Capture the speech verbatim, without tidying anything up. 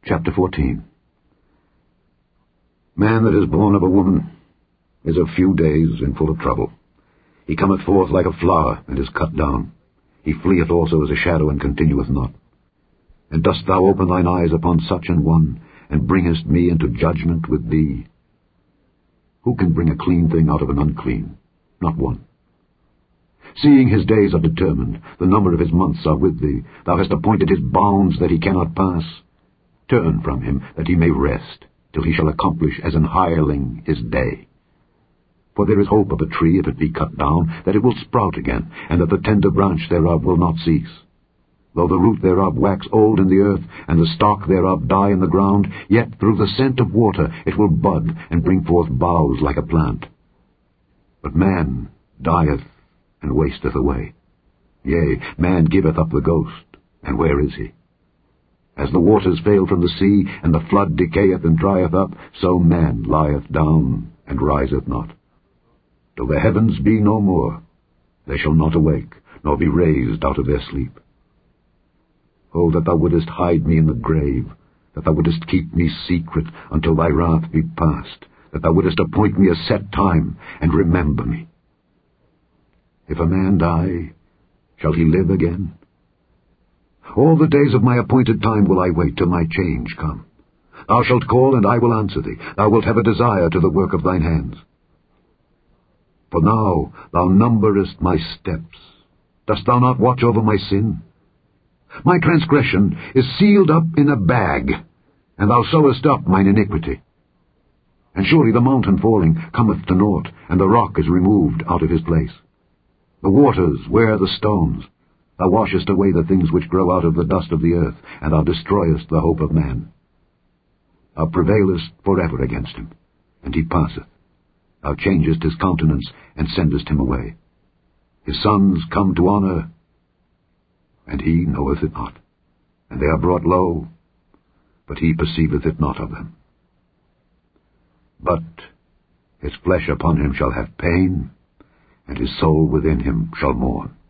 Chapter fourteen. Man that is born of a woman is of few days and full of trouble. He cometh forth like a flower, and is cut down. He fleeth also as a shadow, and continueth not. And dost thou open thine eyes upon such an one, and bringest me into judgment with thee? Who can bring a clean thing out of an unclean? Not one. Seeing his days are determined, the number of his months are with thee, thou hast appointed his bounds that he cannot pass. Turn from him, that he may rest, till he shall accomplish as an hireling his day. For there is hope of a tree, if it be cut down, that it will sprout again, and that the tender branch thereof will not cease. Though the root thereof wax old in the earth, and the stalk thereof die in the ground, yet through the scent of water it will bud, and bring forth boughs like a plant. But man dieth and wasteth away. Yea, man giveth up the ghost, and where is he? As the waters fail from the sea, and the flood decayeth and drieth up, so man lieth down and riseth not. Till the heavens be no more, they shall not awake, nor be raised out of their sleep. O that thou wouldest hide me in the grave, that thou wouldest keep me secret until thy wrath be past, that thou wouldest appoint me a set time, and remember me. If a man die, shall he live again? All the days of my appointed time will I wait till my change come. Thou shalt call, and I will answer thee. Thou wilt have a desire to the work of thine hands. For now thou numberest my steps. Dost thou not watch over my sin? My transgression is sealed up in a bag, and thou sewest up mine iniquity. And surely the mountain falling cometh to naught, and the rock is removed out of his place. The waters wear the stones. Thou washest away the things which grow out of the dust of the earth, and thou destroyest the hope of man. Thou prevailest forever against him, and he passeth. Thou changest his countenance, and sendest him away. His sons come to honour, and he knoweth it not. And they are brought low, but he perceiveth it not of them. But his flesh upon him shall have pain, and his soul within him shall mourn.